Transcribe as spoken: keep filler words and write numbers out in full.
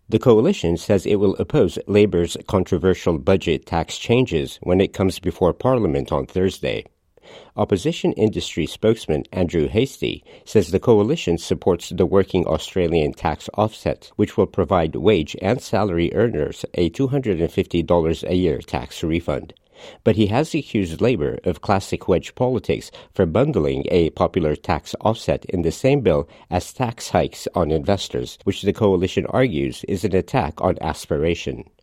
The coalition says it will oppose Labour's controversial budget tax changes when it comes before Parliament on Thursday. Opposition industry spokesman Andrew Hastie says the coalition supports the Working Australian Tax Offset, which will provide wage and salary earners a two hundred fifty dollars a year tax refund. But he has accused Labour of classic wedge politics for bundling a popular tax offset in the same bill as tax hikes on investors, which the coalition argues is an attack on aspiration.